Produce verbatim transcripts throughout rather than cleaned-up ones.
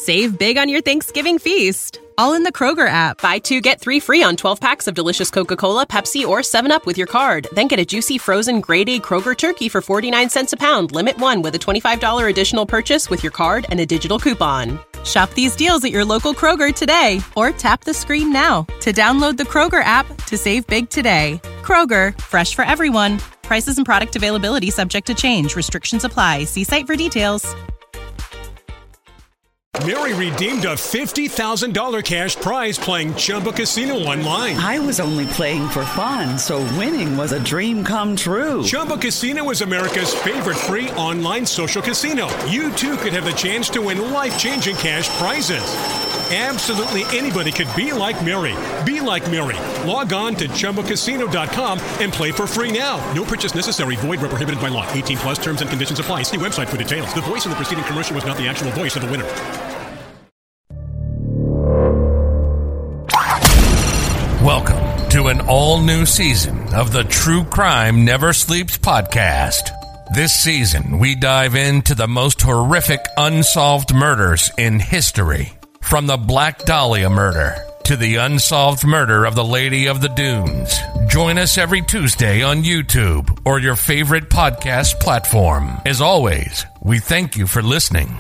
Save big on your Thanksgiving feast, all in the Kroger app. Buy two, get three free on twelve packs of delicious Coca-Cola, Pepsi, or seven up with your card. Then get a juicy frozen grade A Kroger turkey for forty-nine cents a pound. Limit one with a twenty-five dollars additional purchase with your card and a digital coupon. Shop these deals at your local Kroger today, or tap the screen now to download the Kroger app to save big today. Kroger, fresh for everyone. Prices and product availability subject to change. Restrictions apply. See site for details. Mary redeemed a fifty thousand dollars cash prize playing Chumba Casino online. I was only playing for fun, so winning was a dream come true. Chumba Casino is America's favorite free online social casino. You, too, could have the chance to win life-changing cash prizes. Absolutely anybody could be like Mary. Be like Mary. Log on to Chumba Casino dot com and play for free now. No purchase necessary. Void where prohibited by law. eighteen plus terms and conditions apply. See website for details. The voice in the preceding commercial was not the actual voice of the winner. Welcome to an all-new season of the True Crime Never Sleeps podcast. This season, we dive into the most horrific unsolved murders in history. From the Black Dahlia murder to the unsolved murder of the Lady of the Dunes. Join us every Tuesday on YouTube or your favorite podcast platform. As always, we thank you for listening.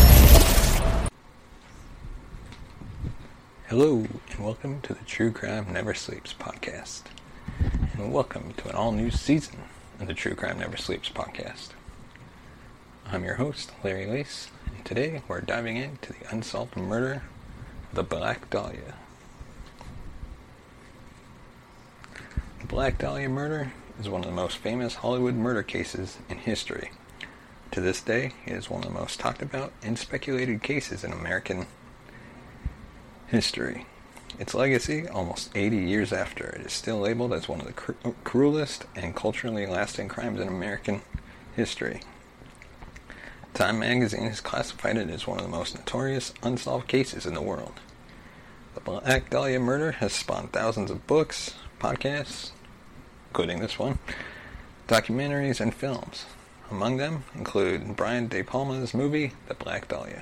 Hello, and welcome to the True Crime Never Sleeps podcast. And welcome to an all-new season of the True Crime Never Sleeps podcast. I'm your host, Larry Lace, and today we're diving into the unsolved murder of the Black Dahlia. The Black Dahlia murder is one of the most famous Hollywood murder cases in history. To this day, it is one of the most talked about and speculated cases in American history. Its legacy, almost eighty years after, it is still labeled as one of the cru- cruelest and culturally lasting crimes in American history. Time magazine has classified it as one of the most notorious unsolved cases in the world. The Black Dahlia murder has spawned thousands of books, podcasts, including this one, documentaries, and films. Among them include Brian De Palma's movie, The Black Dahlia.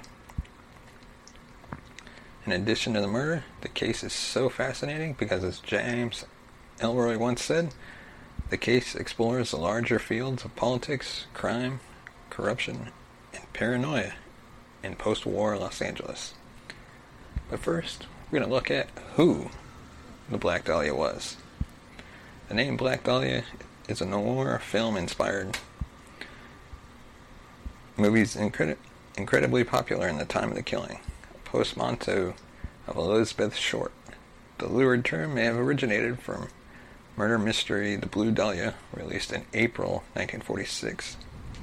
In addition to the murder, the case is so fascinating because, as James Ellroy once said, the case explores the larger fields of politics, crime, corruption, and paranoia in post-war Los Angeles. But first, we're going to look at who the Black Dahlia was. The name Black Dahlia is a noir film-inspired movies incredi- incredibly popular in the time of the killing. Portmanteau of Elizabeth Short. The lurid term may have originated from murder mystery The Blue Dahlia, released in April nineteen forty-six.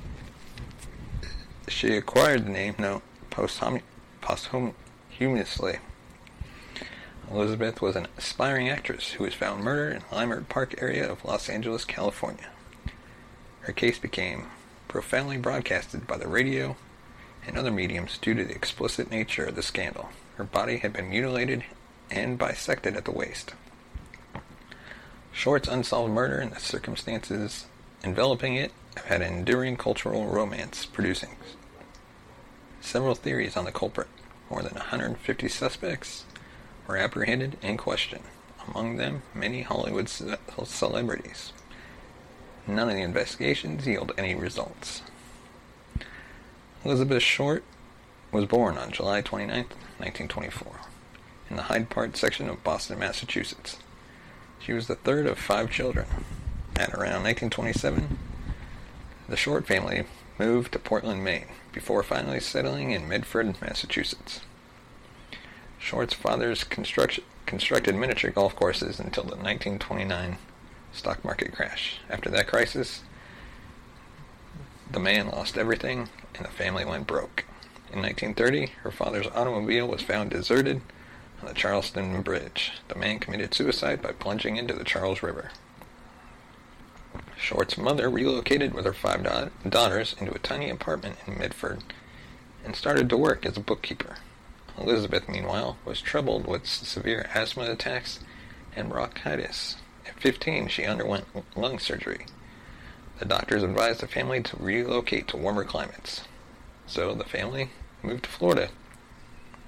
She acquired the name no, posthum- posthumously. Elizabeth was an aspiring actress who was found murdered in Leimert Park area of Los Angeles, California. Her case became profoundly broadcasted by the radio and other mediums due to the explicit nature of the scandal. Her body had been mutilated and bisected at the waist. Short's unsolved murder and the circumstances enveloping it have had an enduring cultural romance, producing several theories on the culprit. More than one hundred fifty suspects were apprehended and questioned, among them many Hollywood ce- celebrities. None of the investigations yield any results. Elizabeth Short was born on July twenty-ninth, nineteen twenty-four, in the Hyde Park section of Boston, Massachusetts. She was the third of five children. At around nineteen twenty-seven, the Short family moved to Portland, Maine, before finally settling in Medford, Massachusetts. Short's father's construction, constructed miniature golf courses until the nineteen twenty-nine stock market crash. After that crisis, the man lost everything, and the family went broke. In nineteen thirty, her father's automobile was found deserted on the Charleston Bridge. The man committed suicide by plunging into the Charles River. Short's mother relocated with her five da- daughters into a tiny apartment in Medford and started to work as a bookkeeper. Elizabeth, meanwhile, was troubled with severe asthma attacks and bronchitis. At fifteen, she underwent lung surgery. The doctors advised the family to relocate to warmer climates. So the family moved to Florida.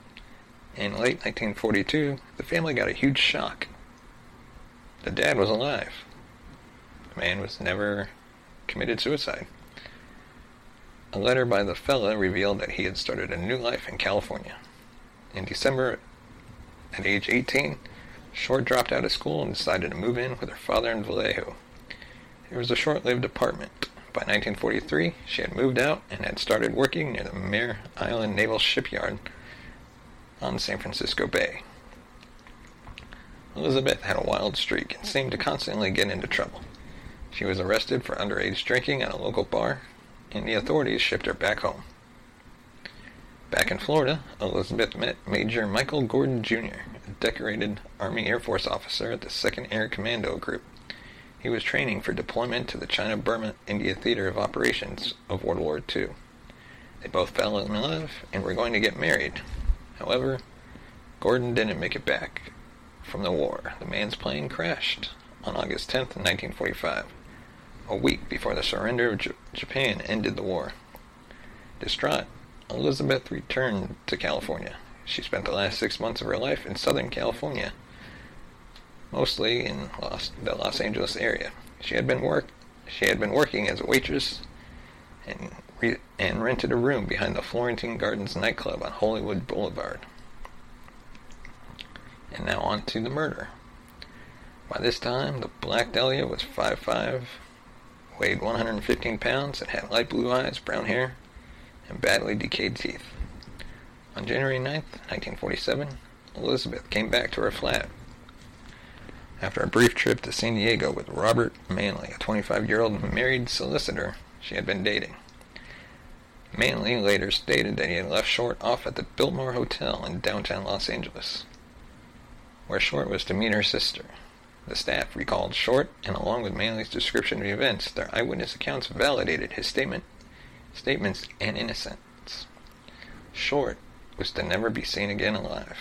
In late nineteen forty-two, the family got a huge shock. The dad was alive. The man was never committed suicide. A letter by the fella revealed that he had started a new life in California. In December, at age eighteen, Short dropped out of school and decided to move in with her father in Vallejo. It was a short-lived apartment. By nineteen forty-three, she had moved out and had started working near the Mare Island Naval Shipyard on San Francisco Bay. Elizabeth had a wild streak and seemed to constantly get into trouble. She was arrested for underage drinking at a local bar, and the authorities shipped her back home. Back in Florida, Elizabeth met Major Michael Gordon Junior, a decorated Army Air Force officer at the second Air Commando Group. He was training for deployment to the China-Burma India Theater of Operations of World War Two. They both fell in love and were going to get married. However, Gordon didn't make it back from the war. The man's plane crashed on August tenth, nineteen forty-five, a week before the surrender of J- Japan ended the war. Distraught, Elizabeth returned to California. She spent the last six months of her life in Southern California, mostly in Los, the Los Angeles area. She had been work she had been working as a waitress and re, and rented a room behind the Florentine Gardens nightclub on Hollywood Boulevard. And now on to the murder. By this time, the Black Dahlia was five foot five, weighed one hundred fifteen pounds, and had light blue eyes, brown hair, and badly decayed teeth. On January ninth, nineteen forty-seven, Elizabeth came back to her flat after a brief trip to San Diego with Robert Manley, a twenty-five-year-old married solicitor she had been dating. Manley later stated that he had left Short off at the Biltmore Hotel in downtown Los Angeles, where Short was to meet her sister. The staff recalled Short, and along with Manley's description of the events, their eyewitness accounts validated his statement, statements and innocence. Short was to never be seen again alive.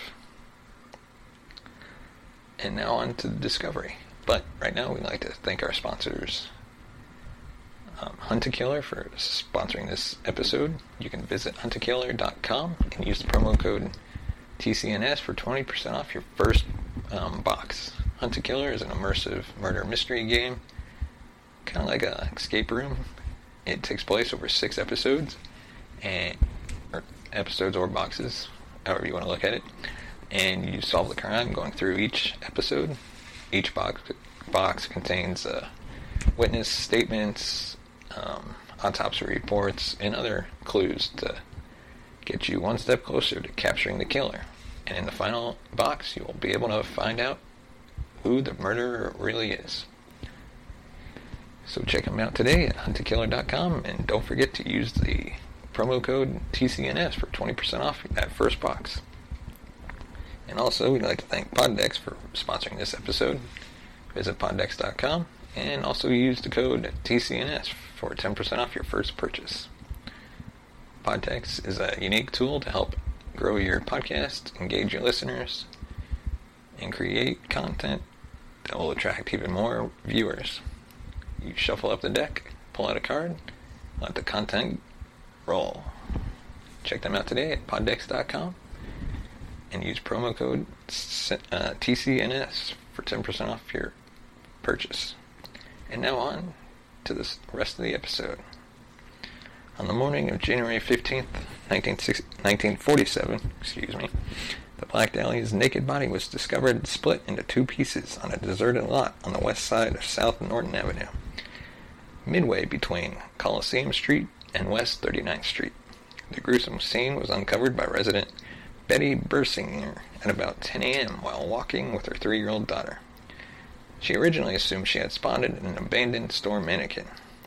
And now on to the discovery. But right now we'd like to thank our sponsors, um, Hunt a Killer, for sponsoring this episode. You can visit hunt a killer dot com and use the promo code T C N S for twenty percent off your first um, box. Hunt a Killer is an immersive murder mystery game, kind of like an escape room. It takes place over six episodes, and or episodes or boxes, however you want to look at it. And you solve the crime going through each episode. Each box box contains uh, witness statements, um, autopsy reports, and other clues to get you one step closer to capturing the killer. And in the final box, you will be able to find out who the murderer really is. So check them out today at hunt a killer dot com, and don't forget to use the promo code T C N S for twenty percent off that first box. And also, we'd like to thank Poddex for sponsoring this episode. Visit poddex dot com, and also use the code T C N S for ten percent off your first purchase. Poddex is a unique tool to help grow your podcast, engage your listeners, and create content that will attract even more viewers. You shuffle up the deck, pull out a card, let the content roll. Check them out today at poddex dot com and use promo code uh, T C N S for ten percent off your purchase. And now on to the rest of the episode. On the morning of January fifteenth, nineteen forty-seven, excuse me, the Black Dahlia's naked body was discovered and split into two pieces on a deserted lot on the west side of South Norton Avenue, midway between Coliseum Street and West thirty-ninth Street. The gruesome scene was uncovered by resident Betty Bersinger at about ten a.m. while walking with her three-year-old daughter. She originally assumed she had spotted an abandoned store mannequin.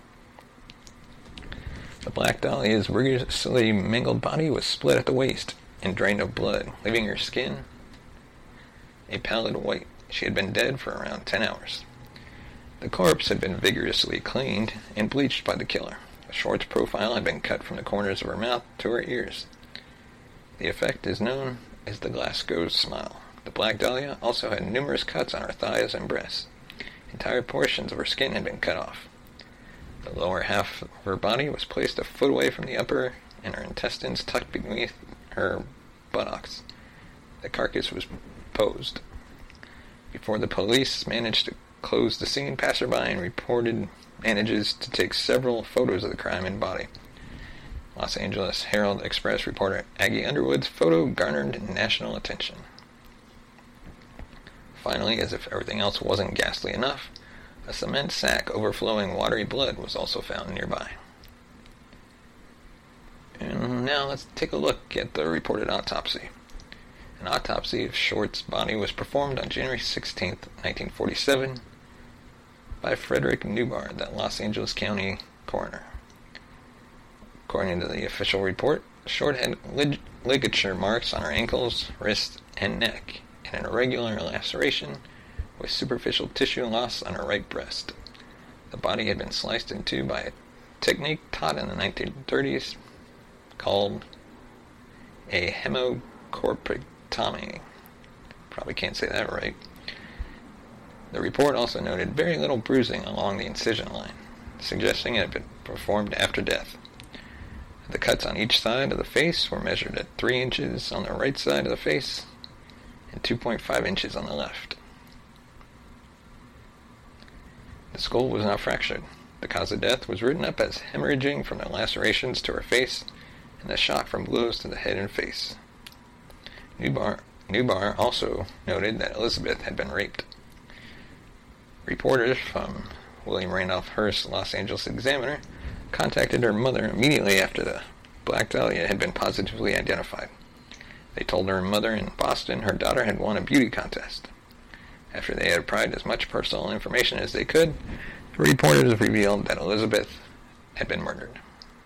The Black Dahlia's rigorously mangled body was split at the waist and drained of blood, leaving her skin a pallid white. She had been dead for around ten hours. The corpse had been vigorously cleaned and bleached by the killer. Short's profile had been cut from the corners of her mouth to her ears. The effect is known as the Glasgow smile. The Black Dahlia also had numerous cuts on her thighs and breasts. Entire portions of her skin had been cut off. The lower half of her body was placed a foot away from the upper, and her intestines tucked beneath her buttocks. the carcass was posed. Before the police managed to close the scene, passerby reported manages to take several photos of the crime and body. Los Angeles Herald Express reporter Aggie Underwood's photo garnered national attention. Finally, as if everything else wasn't ghastly enough, a cement sack overflowing watery blood was also found nearby. And now let's take a look at the reported autopsy. An autopsy of Short's body was performed on January sixteenth, nineteen forty-seven, by Frederick Newbar, the Los Angeles County coroner. According to the official report, Short had lig- ligature marks on her ankles, wrists, and neck, and an irregular laceration with superficial tissue loss on her right breast. The body had been sliced in two by a technique taught in the nineteen thirties called a hemocorpectomy. Probably can't say that right. The report also noted very little bruising along the incision line, suggesting it had been performed after death. The cuts on each side of the face were measured at three inches on the right side of the face and two point five inches on the left. The skull was not fractured. The cause of death was written up as hemorrhaging from the lacerations to her face and the shock from blows to the head and face. Newbar, Newbar also noted that Elizabeth had been raped. Reporters from William Randolph Hearst Los Angeles Examiner contacted her mother immediately after the Black Dahlia had been positively identified. They told her mother in Boston her daughter had won a beauty contest. After they had pried as much personal information as they could, the reporters revealed that Elizabeth had been murdered.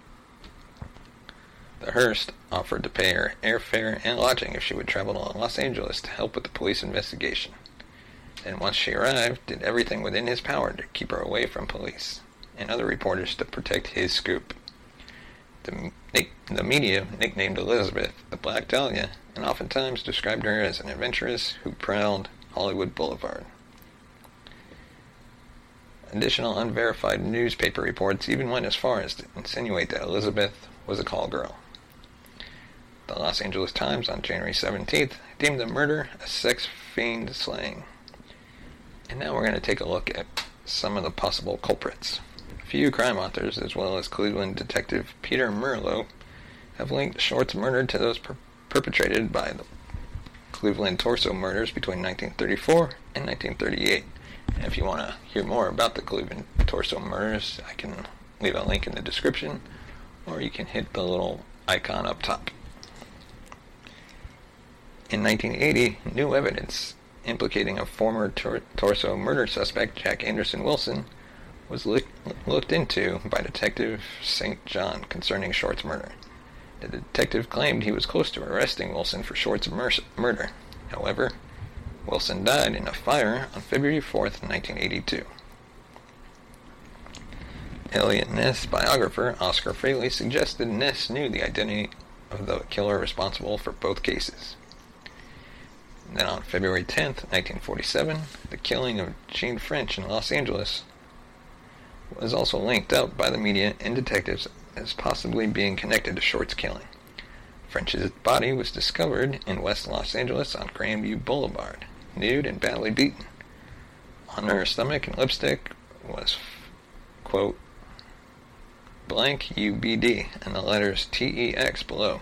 The Hearst offered to pay her airfare and lodging if she would travel to Los Angeles to help with the police investigation, and once she arrived, did everything within his power to keep her away from police and other reporters to protect his scoop. The, the media nicknamed Elizabeth the Black Dahlia and oftentimes described her as an adventuress who prowled Hollywood Boulevard. Additional unverified newspaper reports even went as far as to insinuate that Elizabeth was a call girl. The Los Angeles Times on January seventeenth deemed the murder a sex fiend slaying. And now we're going to take a look at some of the possible culprits. A few crime authors, as well as Cleveland detective Peter Merlo, have linked Short's murder to those per- perpetrated by the Cleveland Torso murders between nineteen thirty-four and nineteen thirty-eight. And if you want to hear more about the Cleveland Torso murders, I can leave a link in the description, or you can hit the little icon up top. In nineteen eighty, new evidence implicating a former tor- Torso murder suspect, Jack Anderson Wilson, was look- looked into by Detective Saint John concerning Short's murder. The detective claimed he was close to arresting Wilson for Short's mur- murder. However, Wilson died in a fire on February fourth, nineteen eighty-two. Elliot Ness' biographer, Oscar Fraley, suggested Ness knew the identity of the killer responsible for both cases. Then on February tenth, nineteen forty-seven, the killing of Gene French in Los Angeles was also linked up by the media and detectives as possibly being connected to Short's killing. French's body was discovered in West Los Angeles on Grandview Boulevard, nude and badly beaten. On her stomach and lipstick was, quote, blank U B D and the letters T E X below.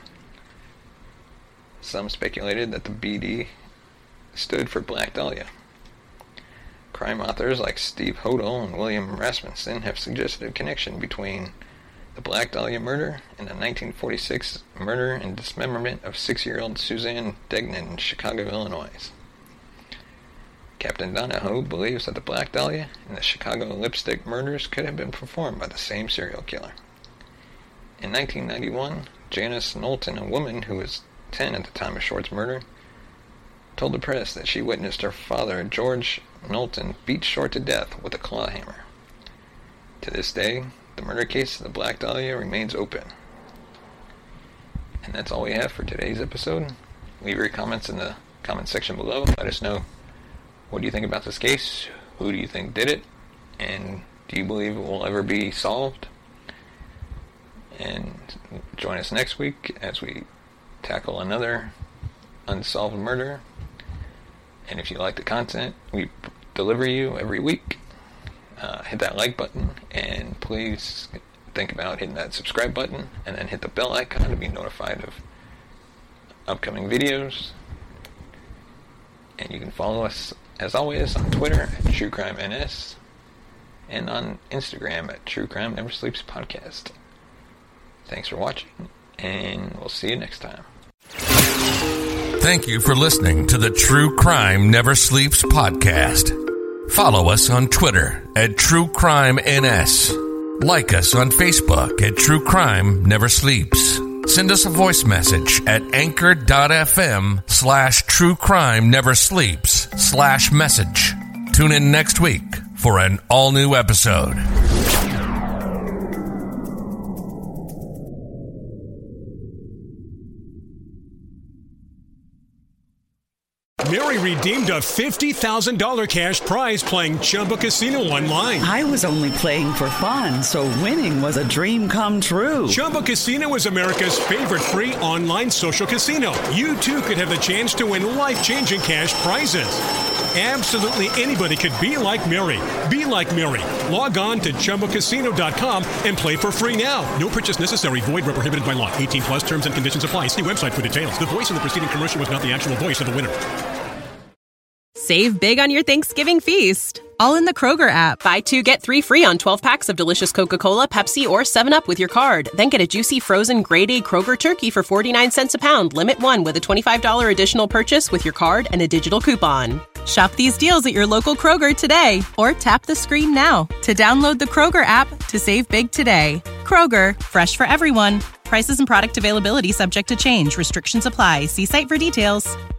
Some speculated that the B D stood for Black Dahlia. Crime authors like Steve Hodel and William Rasmussen have suggested a connection between the Black Dahlia murder and the nineteen forty-six murder and dismemberment of six-year-old Suzanne Degnan in Chicago, Illinois. Captain Donahoe believes that the Black Dahlia and the Chicago lipstick murders could have been performed by the same serial killer. In nineteen ninety-one, Janice Knowlton, a woman who was ten at the time of Short's murder, told the press that she witnessed her father, George Knowlton, beat Short to death with a claw hammer. To this day, the murder case of the Black Dahlia remains open. And that's all we have for today's episode. Leave your comments in the comment section below. Let us know, what do you think about this case? Who do you think did it? And do you believe it will ever be solved? And join us next week as we tackle another unsolved murder. And if you like the content we deliver you every week, uh, hit that like button, and please think about hitting that subscribe button, and then hit the bell icon to be notified of upcoming videos. And you can follow us, as always, on Twitter at True Crime N S, and on Instagram at True Crime Never Sleeps Podcast. Thanks for watching, and we'll see you next time. Thank you for listening to the True Crime Never Sleeps Podcast. Follow us on Twitter at True Crime N S. Like us on Facebook at True Crime Never Sleeps. Send us a voice message at anchor.fm slash true crime never sleeps slash message. Tune in next week for an all-new episode. Mary redeemed a fifty thousand dollars cash prize playing Chumba Casino online. I was only playing for fun, so winning was a dream come true. Chumba Casino is America's favorite free online social casino. You too could have the chance to win life-changing cash prizes. Absolutely anybody could be like Mary. Be like Mary. Log on to Chumba Casino dot com and play for free now. No purchase necessary. Void where prohibited by law. eighteen plus terms and conditions apply. See website for details. The voice in the preceding commercial was not the actual voice of the winner. Save big on your Thanksgiving feast, all in the Kroger app. Buy two, get three free on twelve packs of delicious Coca-Cola, Pepsi, or seven up with your card. Then get a juicy frozen grade A Kroger turkey for forty-nine cents a pound. Limit one with a twenty-five dollars additional purchase with your card and a digital coupon. Shop these deals at your local Kroger today, or tap the screen now to download the Kroger app to save big today. Kroger, fresh for everyone. Prices and product availability subject to change. Restrictions apply. See site for details.